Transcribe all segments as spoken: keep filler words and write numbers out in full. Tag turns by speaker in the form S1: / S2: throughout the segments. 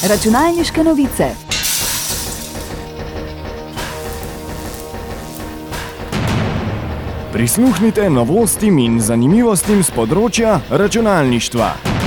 S1: Računalniške novice.
S2: Prisluhnite novostim in zanimivostim z področja računalništva.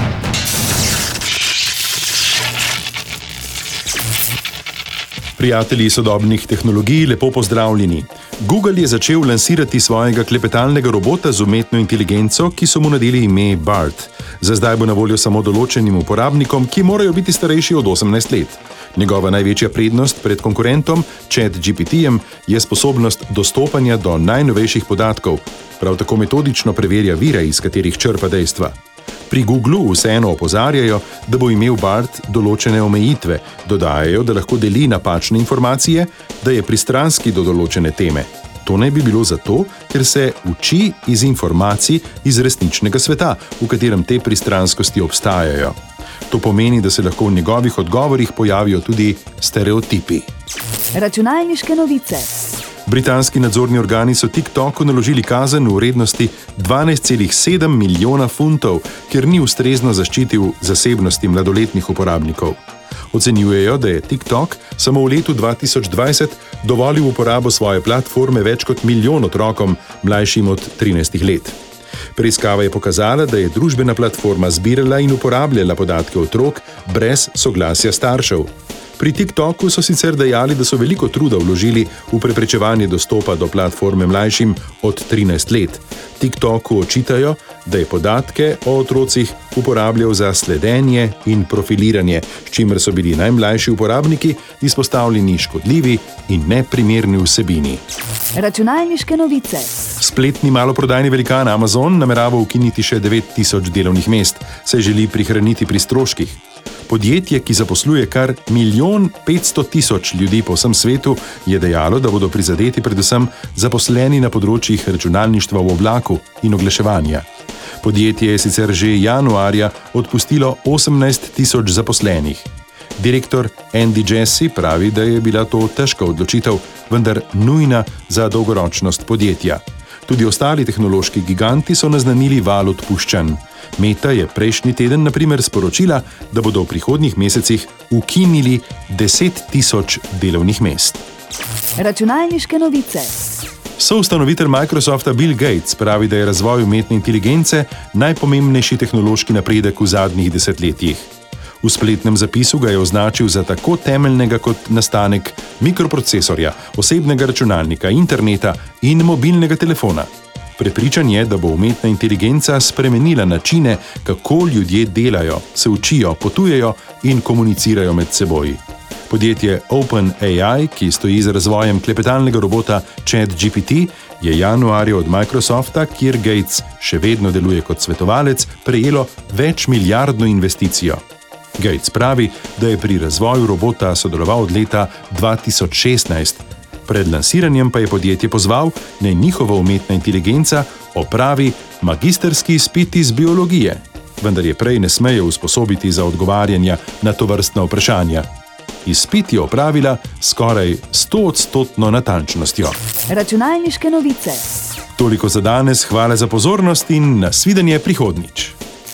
S3: Prijatelji sodobnih tehnologij, lepo pozdravljeni. Google je začel lansirati svojega klepetalnega robota z umetno inteligenco, ki so mu nadeli ime Bard. Za zdaj bo na voljo samo določenim uporabnikom, ki morajo biti starejši od osemnajst let. Njegova največja prednost pred konkurentom, ChatGPT-jem, je sposobnost dostopanja do najnovejših podatkov. Prav tako metodično preverja vire, iz katerih črpa dejstva. Pri Googlu vseeno opozarjajo, da bo imel Bard določene omejitve, dodajajo, da lahko deli napačne informacije, da je pristranski do določene teme. To naj bi bilo zato, ker se uči iz informacij iz resničnega sveta, v katerem te pristranskosti obstajajo. To pomeni, da se lahko v njegovih odgovorih pojavijo tudi stereotipi.
S1: Računalniške novice.
S3: Britanski nadzorni organi so TikToku naložili kazen v vrednosti dvanajst celih sedem milijona funtov, ker ni ustrezno zaščitil zasebnosti mladoletnih uporabnikov. Ocenjujejo, da je TikTok samo v letu dva tisoč dvajset dovolil uporabo svoje platforme več kot milijon otrokom, mlajšim od trinajstih let. Preiskava je pokazala, da je družbena platforma zbirala in uporabljala podatke otrok brez soglasja staršev. Pri TikToku so sicer dejali, da so veliko truda vložili v preprečevanje dostopa do platforme mlajšim od trinajst let. TikToku očitajo, da je podatke o otrocih uporabljal za sledenje in profiliranje, s čimer so bili najmlajši uporabniki izpostavljeni škodljivi in neprimerni vsebini.
S1: Računalniške novice.
S3: Spletni maloprodajni velikan Amazon namerava ukiniti še devet tisoč delovnih mest, saj želi prihraniti pri stroških. Podjetje, ki zaposluje kar milijon petsto tisoč ljudi po vsem svetu, je dejalo, da bodo prizadeti predvsem zaposleni na področjih računalništva v oblaku in oglaševanja. Podjetje je sicer že januarja odpustilo osemnajst tisoč zaposlenih. Direktor Andy Jassy pravi, da je bila to težka odločitev, vendar nujna za dolgoročnost podjetja. Tudi ostali tehnološki giganti so naznanili val odpuščanj. Meta je prejšnji teden na primer sporočila, da bodo v prihodnjih mesecih ukinili deset tisoč delovnih mest.
S1: Računalniške novice.
S3: Soustanovitelj Microsofta Bill Gates pravi, da je razvoj umetne inteligence najpomembnejši tehnološki napredek v zadnjih desetletjih. V spletnem zapisu ga je označil za tako temeljnega kot nastanek mikroprocesorja, osebnega računalnika, interneta in mobilnega telefona. Prepričan je, da bo umetna inteligenca spremenila načine, kako ljudje delajo, se učijo, potujejo in komunicirajo med seboj. Podjetje OpenAI, ki stoji za razvojem klepetalnega robota ChatGPT, je januarja od Microsofta, kjer Gates še vedno deluje kot svetovalec, prejelo več milijardno investicijo. Gates pravi, da je pri razvoju robota sodeloval od leta dva tisoč šestnajst. Pred lansiranjem pa je podjetje pozval, naj njihova umetna inteligenca opravi magistrski izpit iz biologije, vendar je prej ne smejo usposobiti za odgovarjanja na tovrstna vprašanja. Izpit je opravila skoraj stoodstotno natančnostjo.
S1: Računalniške novice.
S3: Toliko za danes, hvala za pozornost in nasvidenje prihodnjič.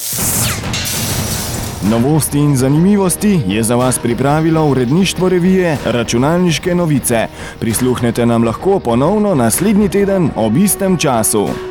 S2: Novosti in zanimivosti je za vas pripravilo uredništvo revije Računalniške novice. Prisluhnete nam lahko ponovno naslednji teden ob istem času.